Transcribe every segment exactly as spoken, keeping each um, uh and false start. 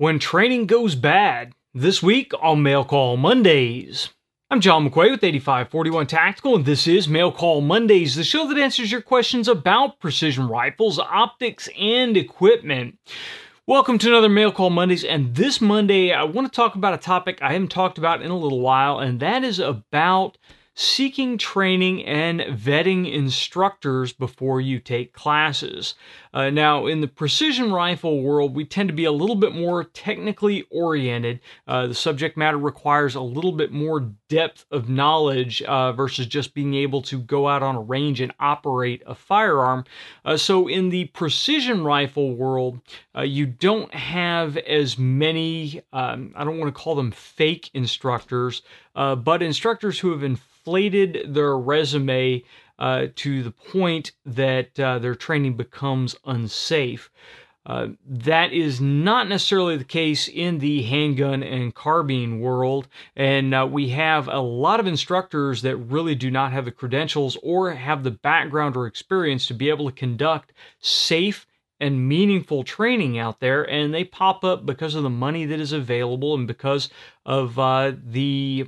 When training goes bad. This week on Mail Call Mondays. I'm John McQuay with eighty-five forty-one Tactical, and this is Mail Call Mondays, the show that answers your questions about precision rifles, optics, and equipment. Welcome to another Mail Call Mondays, and this Monday I want to talk about a topic I haven't talked about in a little while, and that is about seeking training and vetting instructors before you take classes. Uh, now, in the precision rifle world, we tend to be a little bit more technically oriented. Uh, the subject matter requires a little bit more depth of knowledge uh, versus just being able to go out on a range and operate a firearm. Uh, so in the precision rifle world, uh, you don't have as many, um, I don't want to call them fake instructors, uh, but instructors who have inflated their resume uh, to the point that uh, their training becomes unsafe. Uh, that is not necessarily the case in the handgun and carbine world, and uh, we have a lot of instructors that really do not have the credentials or have the background or experience to be able to conduct safe and meaningful training out there, and they pop up because of the money that is available and because of uh, the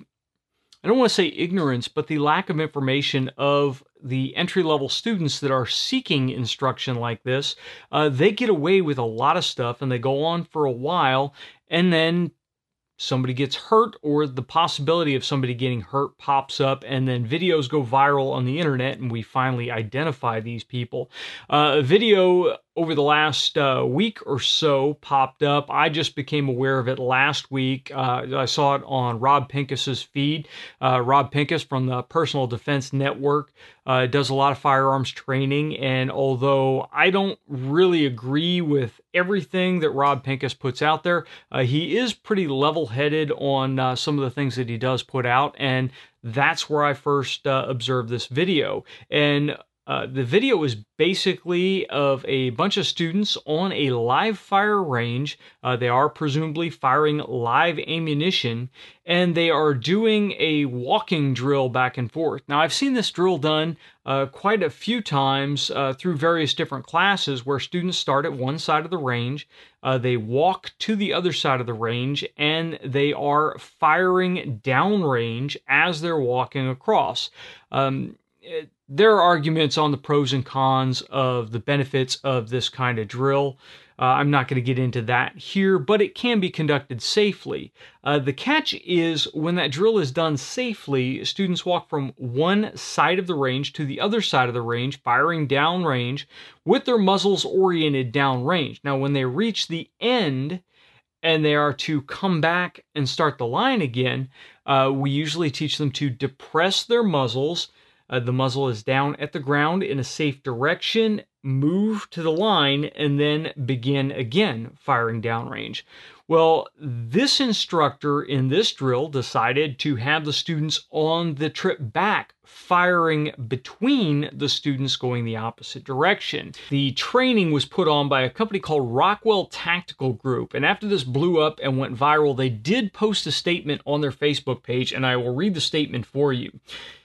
I don't want to say ignorance, but the lack of information of the entry-level students that are seeking instruction like this. Uh, they get away with a lot of stuff, and they go on for a while, and then somebody gets hurt, or the possibility of somebody getting hurt pops up, and then videos go viral on the internet, and we finally identify these people. Uh, a video over the last uh, week or so popped up. I just became aware of it last week. Uh, I saw it on Rob Pincus's feed. Uh, Rob Pincus from the Personal Defense Network uh, does a lot of firearms training, and although I don't really agree with everything that Rob Pincus puts out there, uh, he is pretty level-headed on uh, some of the things that he does put out, and that's where I first uh, observed this video. And Uh, the video is basically of a bunch of students on a live fire range. Uh, they are presumably firing live ammunition, and they are doing a walking drill back and forth. Now, I've seen this drill done uh, quite a few times uh, through various different classes where students start at one side of the range, uh, they walk to the other side of the range, and they are firing downrange as they're walking across. Um, it, There are arguments on the pros and cons of the benefits of this kind of drill. Uh, I'm not going to get into that here, but it can be conducted safely. Uh, the catch is when that drill is done safely, students walk from one side of the range to the other side of the range, firing downrange with their muzzles oriented downrange. Now, when they reach the end and they are to come back and start the line again, uh, we usually teach them to depress their muzzles. Uh, the muzzle is down at the ground in a safe direction, move to the line, and then begin again firing downrange. Well, this instructor in this drill decided to have the students on the trip back firing between the students going the opposite direction. The training was put on by a company called Rockwell Tactical Group, and after this blew up and went viral, they did post a statement on their Facebook page, and I will read the statement for you.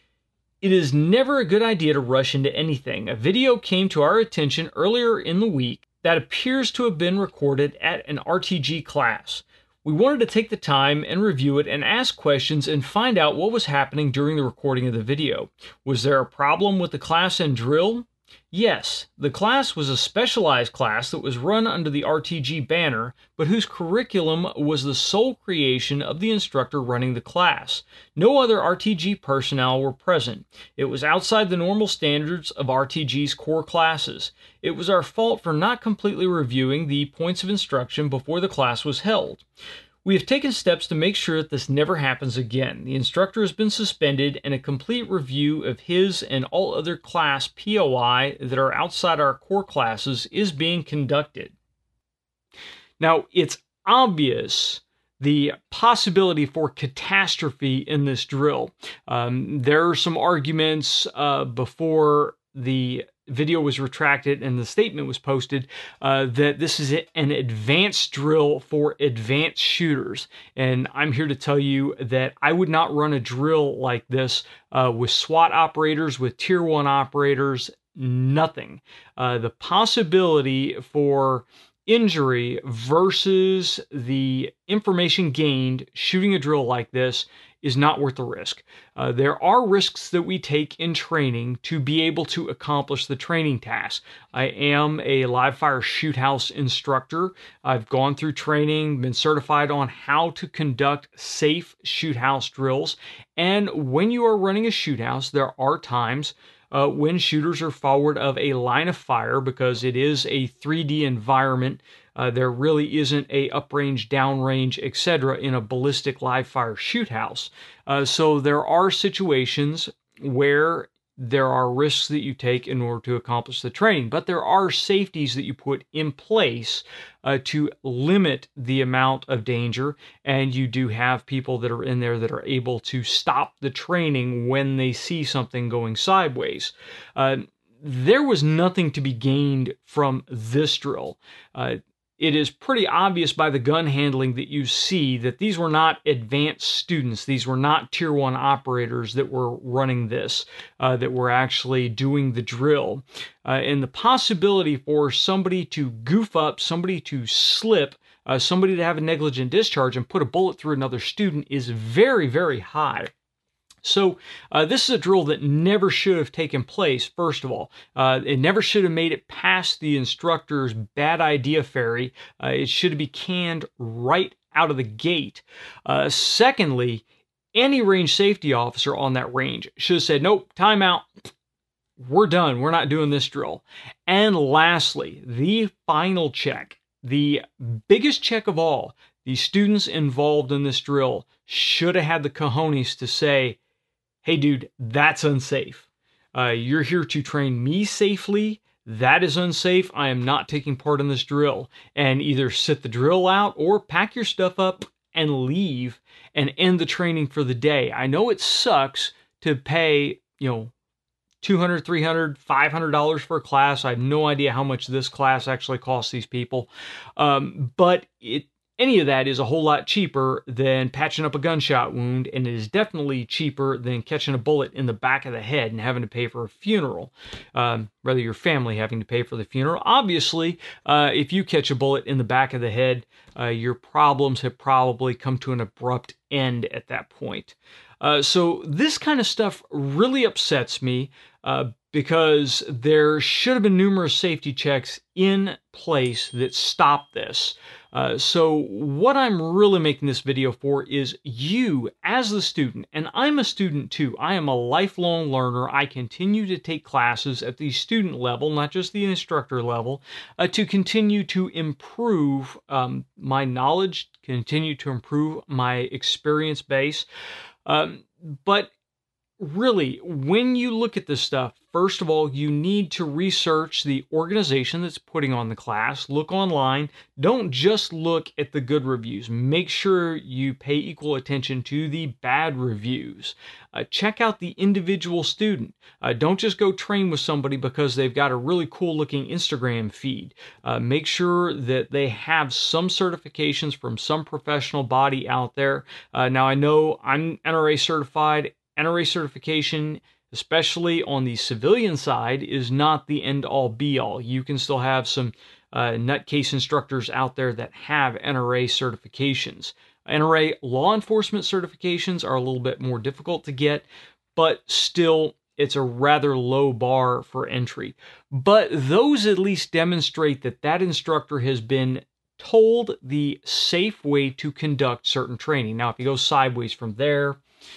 It is never a good idea to rush into anything. A video came to our attention earlier in the week that appears to have been recorded at an R T G class. We wanted to take the time and review it and ask questions and find out what was happening during the recording of the video. Was there a problem with the class and drill? Yes, the class was a specialized class that was run under the R T G banner, but whose curriculum was the sole creation of the instructor running the class. No other R T G personnel were present. It was outside the normal standards of R T G's core classes. It was our fault for not completely reviewing the points of instruction before the class was held. We have taken steps to make sure that this never happens again. The instructor has been suspended, and a complete review of his and all other class P O I that are outside our core classes is being conducted. Now, it's obvious the possibility for catastrophe in this drill. Um, there are some arguments uh, before the video was retracted and the statement was posted uh, that this is an advanced drill for advanced shooters. And I'm here to tell you that I would not run a drill like this uh, with SWAT operators, with tier one operators, nothing. Uh, the possibility for injury versus the information gained shooting a drill like this is not worth the risk. Uh, there are risks that we take in training to be able to accomplish the training task. I am a live fire shoot house instructor. I've gone through training, been certified on how to conduct safe shoot house drills. And when you are running a shoot house, there are times Uh, when shooters are forward of a line of fire, because it is a three D environment. Uh, there really isn't a uprange, downrange, et cetera in a ballistic live fire shoot house. Uh, so there are situations where there are risks that you take in order to accomplish the training, but there are safeties that you put in place uh, to limit the amount of danger, and you do have people that are in there that are able to stop the training when they see something going sideways. Uh, there was nothing to be gained from this drill. Uh, It is pretty obvious by the gun handling that you see that these were not advanced students. These were not tier one operators that were running this, uh, that were actually doing the drill. Uh, and the possibility for somebody to goof up, somebody to slip, uh, somebody to have a negligent discharge and put a bullet through another student is very, very high. So uh, this is a drill that never should have taken place, first of all. Uh, it never should have made it past the instructor's bad idea fairy. Uh, it should be canned right out of the gate. Uh, secondly, any range safety officer on that range should have said, nope, timeout. We're done. We're not doing this drill. And lastly, the final check, the biggest check of all, the students involved in this drill should have had the cojones to say, hey, dude, that's unsafe. Uh, you're here to train me safely. That is unsafe. I am not taking part in this drill. And either sit the drill out or pack your stuff up and leave and end the training for the day. I know it sucks to pay, you know, two hundred dollars, three hundred dollars, five hundred dollars for a class. I have no idea how much this class actually costs these people. Um, but it Any of that is a whole lot cheaper than patching up a gunshot wound, and it is definitely cheaper than catching a bullet in the back of the head and having to pay for a funeral. Um, rather, your family having to pay for the funeral. Obviously, uh, if you catch a bullet in the back of the head, uh, your problems have probably come to an abrupt end at that point. Uh, so this kind of stuff really upsets me uh, because there should have been numerous safety checks in place that stop this. Uh, so what I'm really making this video for is you as the student, and I'm a student too. I am a lifelong learner. I continue to take classes at the student level, not just the instructor level, uh, to continue to improve um, my knowledge, continue to improve my experience base. Um, but really, when you look at this stuff, first of all, you need to research the organization that's putting on the class. Look online. Don't just look at the good reviews. Make sure you pay equal attention to the bad reviews. Uh, check out the individual student. Uh, don't just go train with somebody because they've got a really cool looking Instagram feed. Uh, make sure that they have some certifications from some professional body out there. Uh, now, I know I'm N R A certified. N R A certification, especially on the civilian side, is not the end-all be-all. You can still have some uh, nutcase instructors out there that have N R A certifications. N R A law enforcement certifications are a little bit more difficult to get, but still, it's a rather low bar for entry. But those at least demonstrate that that instructor has been told the safe way to conduct certain training. Now, if you go sideways from there,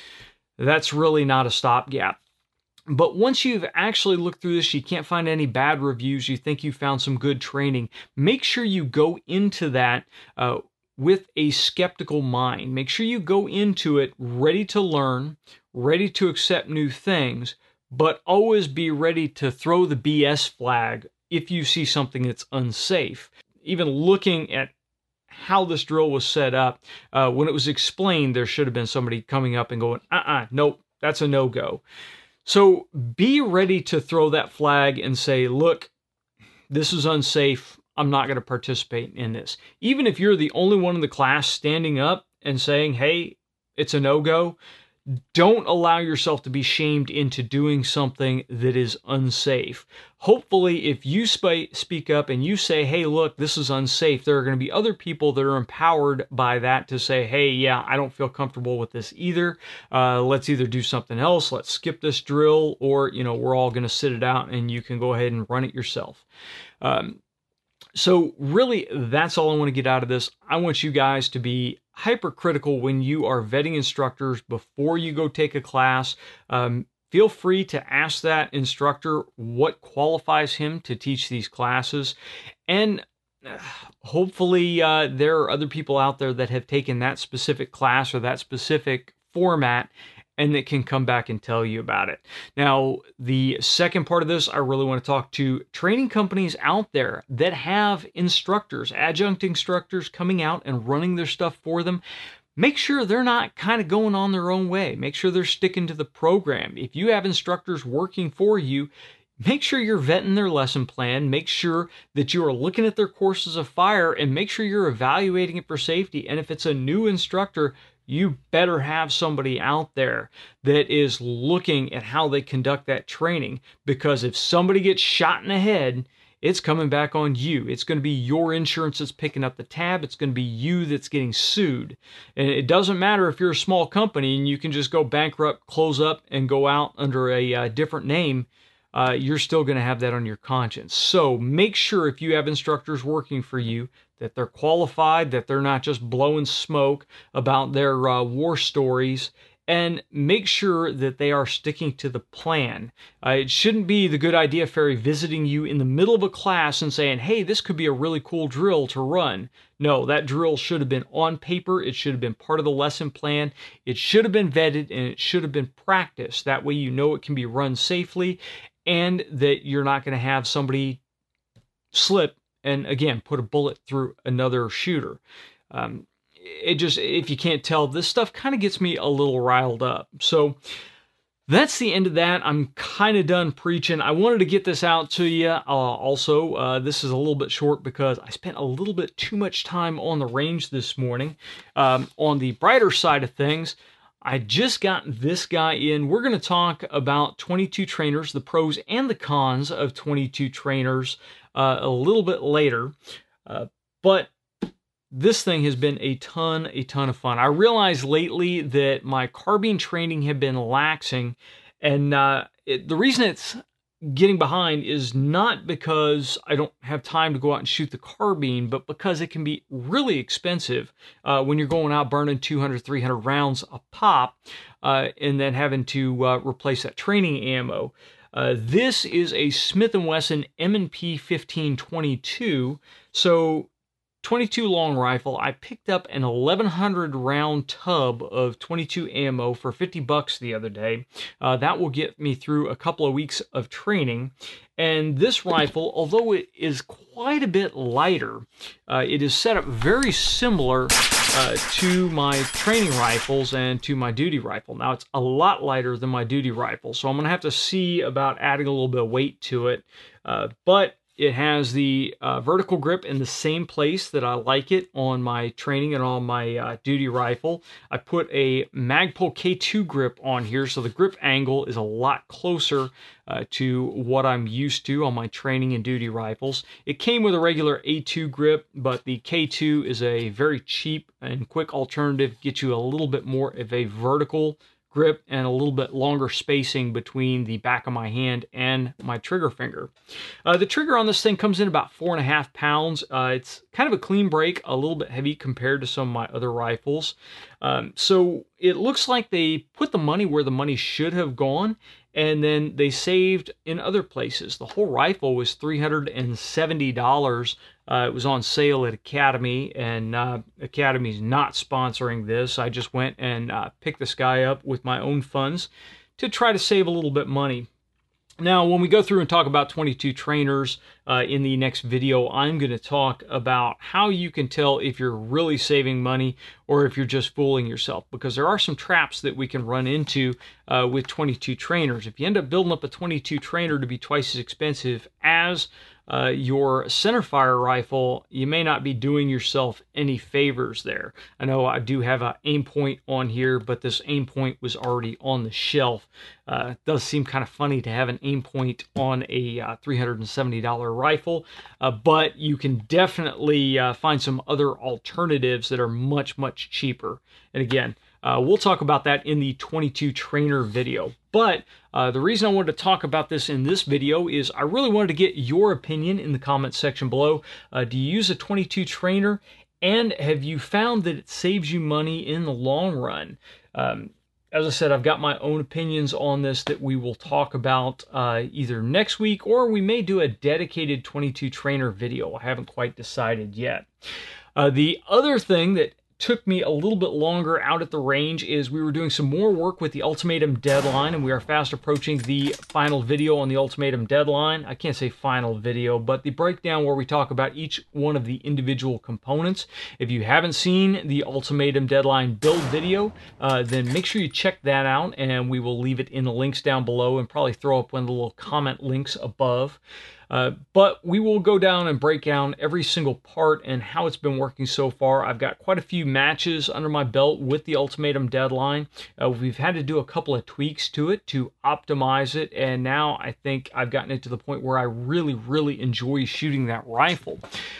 that's really not a stopgap. But once you've actually looked through this, you can't find any bad reviews, you think you found some good training, make sure you go into that uh, with a skeptical mind. Make sure you go into it ready to learn, ready to accept new things, but always be ready to throw the B S flag if you see something that's unsafe. Even looking at how this drill was set up, uh, when it was explained, there should have been somebody coming up and going, uh-uh, nope, that's a no-go. So be ready to throw that flag and say, look, this is unsafe. I'm not going to participate in this. Even if you're the only one in the class standing up and saying, hey, it's a no-go, don't allow yourself to be shamed into doing something that is unsafe. Hopefully, if you sp- speak up and you say, hey, look, this is unsafe, there are going to be other people that are empowered by that to say, hey, yeah, I don't feel comfortable with this either. Uh, let's either do something else, let's skip this drill, or, you know, we're all going to sit it out and you can go ahead and run it yourself. Um, So really, that's all I want to get out of this. I want you guys to be hypercritical when you are vetting instructors before you go take a class. Um, feel free to ask that instructor what qualifies him to teach these classes. And uh, hopefully uh, there are other people out there that have taken that specific class or that specific format and that can come back and tell you about it. Now, the second part of this, I really want to talk to training companies out there that have instructors, adjunct instructors coming out and running their stuff for them. Make sure they're not kind of going on their own way. Make sure they're sticking to the program. If you have instructors working for you, make sure you're vetting their lesson plan. Make sure that you are looking at their courses of fire and make sure you're evaluating it for safety. And if it's a new instructor, you better have somebody out there that is looking at how they conduct that training, because if somebody gets shot in the head, it's coming back on you. It's going to be your insurance that's picking up the tab. It's going to be you that's getting sued. And it doesn't matter if you're a small company and you can just go bankrupt, close up, and go out under a uh, different name. Uh, you're still going to have that on your conscience. So make sure if you have instructors working for you that they're qualified, that they're not just blowing smoke about their uh, war stories, and make sure that they are sticking to the plan. Uh, it shouldn't be the Good Idea Fairy visiting you in the middle of a class and saying, hey, this could be a really cool drill to run. No, that drill should have been on paper. It should have been part of the lesson plan. It should have been vetted, and it should have been practiced. That way you know it can be run safely, and that you're not going to have somebody slip and, again, put a bullet through another shooter. Um, it just, if you can't tell, this stuff kind of gets me a little riled up. So that's the end of that. I'm kind of done preaching. I wanted to get this out to you. Uh, also, uh, this is a little bit short because I spent a little bit too much time on the range this morning. Um, on the brighter side of things, I just got this guy in. We're going to talk about twenty-two trainers, the pros and the cons of twenty-two trainers uh, a little bit later. Uh, but this thing has been a ton, a ton of fun. I realized lately that my carbine training had been laxing, and uh, it, the reason it's getting behind is not because I don't have time to go out and shoot the carbine, but because it can be really expensive uh, when you're going out burning two hundred, three hundred rounds a pop uh, and then having to uh, replace that training ammo. Uh, this is a Smith and Wesson M and P fifteen twenty-two, so twenty-two long rifle. I picked up an eleven hundred round tub of twenty-two ammo for fifty bucks the other day. Uh, that will get me through a couple of weeks of training. And this rifle, although it is quite a bit lighter, uh, it is set up very similar uh, to my training rifles and to my duty rifle. Now, it's a lot lighter than my duty rifle, so I'm going to have to see about adding a little bit of weight to it. Uh, but it has the uh, vertical grip in the same place that I like it on my training and on my uh, duty rifle. I put a Magpul K two grip on here, so the grip angle is a lot closer uh, to what I'm used to on my training and duty rifles. It came with a regular A two grip, but the K two is a very cheap and quick alternative. Gets you a little bit more of a vertical grip and a little bit longer spacing between the back of my hand and my trigger finger. Uh, the trigger on this thing comes in about four and a half pounds. Uh, it's kind of a clean break, a little bit heavy compared to some of my other rifles. Um, so it looks like they put the money where the money should have gone, and then they saved in other places. The whole rifle was three hundred seventy dollars. Uh, it was on sale at Academy, and uh, Academy's not sponsoring this. I just went and uh, picked this guy up with my own funds to try to save a little bit money. Now, when we go through and talk about twenty-two trainers uh, in the next video, I'm going to talk about how you can tell if you're really saving money or if you're just fooling yourself, because there are some traps that we can run into uh, with twenty-two trainers. If you end up building up a twenty-two trainer to be twice as expensive as uh, your centerfire rifle, you may not be doing yourself any favors there. I know I do have an aim point on here, but this aim point was already on the shelf. Uh, it does seem kind of funny to have an aim point on a uh, three hundred seventy dollar rifle, uh, but you can definitely uh, find some other alternatives that are much, much cheaper. And again, Uh, we'll talk about that in the twenty-two trainer video. But uh, the reason I wanted to talk about this in this video is I really wanted to get your opinion in the comments section below. Uh, do you use a twenty-two trainer? And have you found that it saves you money in the long run? Um, as I said, I've got my own opinions on this that we will talk about uh, either next week, or we may do a dedicated twenty-two trainer video. I haven't quite decided yet. Uh, the other thing that took me a little bit longer out at the range is we were doing some more work with the Ultimatum Deadline, and we are fast approaching the final video on the Ultimatum Deadline. I can't say final video, but the breakdown where we talk about each one of the individual components. If you haven't seen the Ultimatum Deadline build video, uh, then make sure you check that out, and we will leave it in the links down below and probably throw up one of the little comment links above. Uh, but we will go down and break down every single part and how it's been working so far. I've got quite a few matches under my belt with the Ultimatum Deadline. Uh, we've had to do a couple of tweaks to it to optimize it, and now I think I've gotten it to the point where I really, really enjoy shooting that rifle.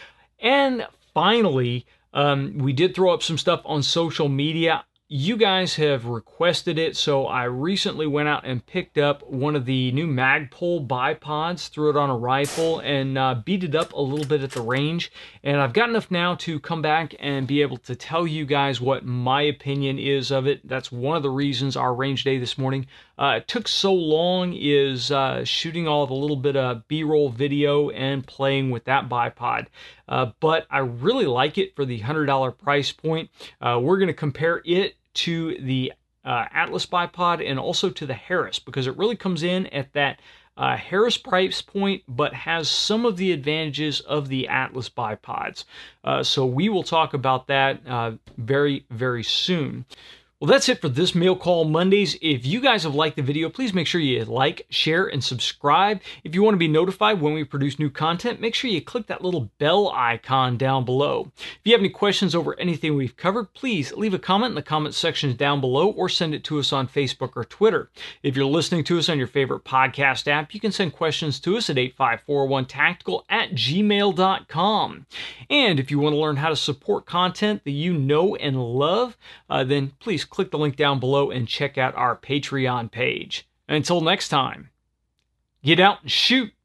And finally, um, we did throw up some stuff on social media. You guys have requested it, so I recently went out and picked up one of the new Magpul bipods, threw it on a rifle, and uh, beat it up a little bit at the range. And I've got enough now to come back and be able to tell you guys what my opinion is of it. That's one of the reasons our range day this morning uh, it took so long, is uh, shooting all of a little bit of B-roll video and playing with that bipod. Uh, but I really like it for the one hundred dollar price point. Uh, we're going to compare it to the uh, Atlas bipod and also to the Harris, because it really comes in at that uh, Harris price point, but has some of the advantages of the Atlas bipods. Uh, so we will talk about that uh, very, very soon. Well, that's it for this Mail Call Mondays. If you guys have liked the video, please make sure you like, share, and subscribe. If you want to be notified when we produce new content, make sure you click that little bell icon down below. If you have any questions over anything we've covered, please leave a comment in the comment section down below or send it to us on Facebook or Twitter. If you're listening to us on your favorite podcast app, you can send questions to us at eight five four one tactical at gmail dot com. And if you want to learn how to support content that you know and love, uh, then please click the link down below and check out our Patreon page. Until next time, get out and shoot.